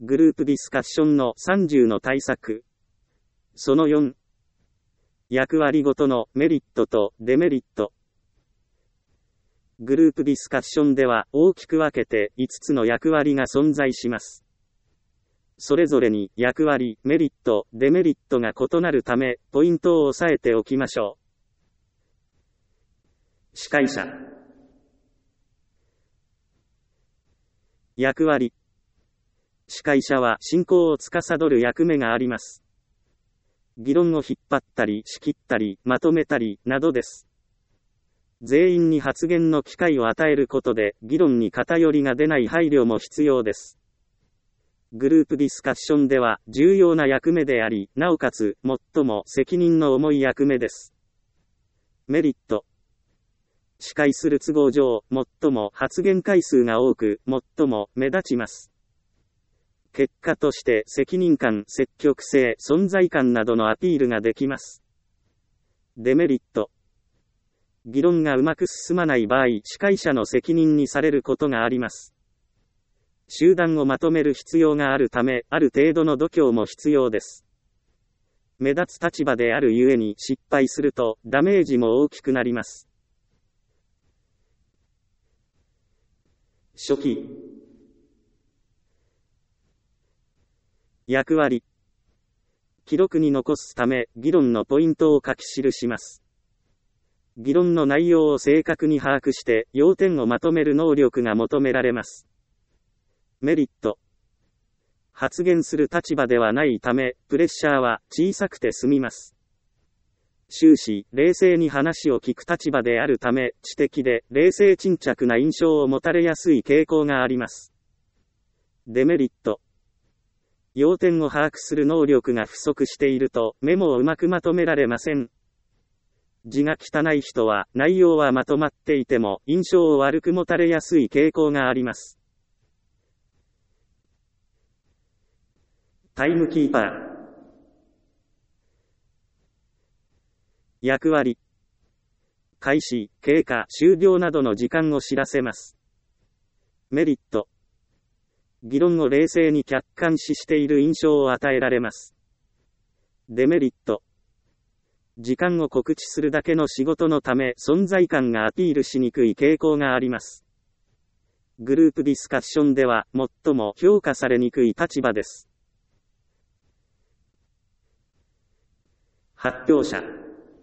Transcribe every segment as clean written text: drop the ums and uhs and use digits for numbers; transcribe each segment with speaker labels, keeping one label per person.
Speaker 1: グループディスカッションの30の対策。その4。役割ごとのメリットとデメリット。グループディスカッションでは大きく分けて5つの役割が存在します。それぞれに役割、メリット、デメリットが異なるため、ポイントを押さえておきましょう。司会者。役割。司会者は進行を司る役目があります。議論を引っ張ったり仕切ったりまとめたりなどです。全員に発言の機会を与えることで議論に偏りが出ない配慮も必要です。グループディスカッションでは重要な役目であり、なおかつ最も責任の重い役目です。メリット。司会する都合上、最も発言回数が多く、最も目立ちます。結果として責任感、積極性、存在感などのアピールができます。デメリット。議論がうまく進まない場合、司会者の責任にされることがあります。集団をまとめる必要があるため、ある程度の度胸も必要です。目立つ立場であるゆえに失敗するとダメージも大きくなります。書記。役割。記録に残すため、議論のポイントを書き記します。議論の内容を正確に把握して、要点をまとめる能力が求められます。メリット。発言する立場ではないため、プレッシャーは小さくて済みます。終始、冷静に話を聞く立場であるため、知的で冷静沈着な印象を持たれやすい傾向があります。デメリット。要点を把握する能力が不足していると、メモをうまくまとめられません。字が汚い人は、内容はまとまっていても、印象を悪く持たれやすい傾向があります。タイムキーパー。役割。開始、経過、終了などの時間を知らせます。メリット。議論を冷静に客観視している印象を与えられます。デメリット。時間を告知するだけの仕事のため存在感がアピールしにくい傾向があります。グループディスカッションでは最も評価されにくい立場です。発表者。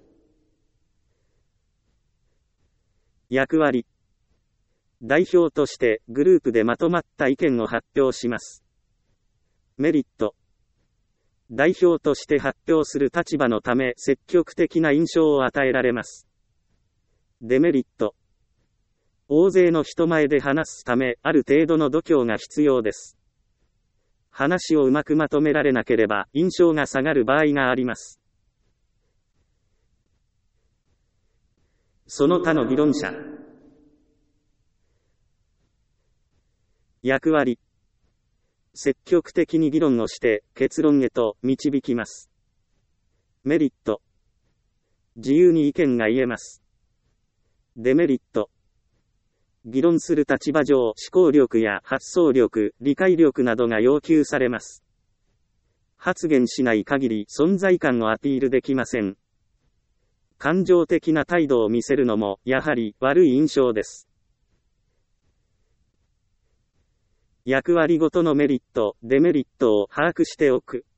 Speaker 1: 役割。代表としてグループでまとまった意見を発表します。メリット。代表として発表する立場のため積極的な印象を与えられます。デメリット。大勢の人前で話すためある程度の度胸が必要です。話をうまくまとめられなければ印象が下がる場合があります。その他の議論者。役割。積極的に議論をして結論へと導きます。メリット。自由に意見が言えます。デメリット。議論する立場上思考力や発想力、理解力などが要求されます。発言しない限り存在感をアピールできません。感情的な態度を見せるのもやはり悪い印象です。役割ごとのメリット、デメリットを把握しておく。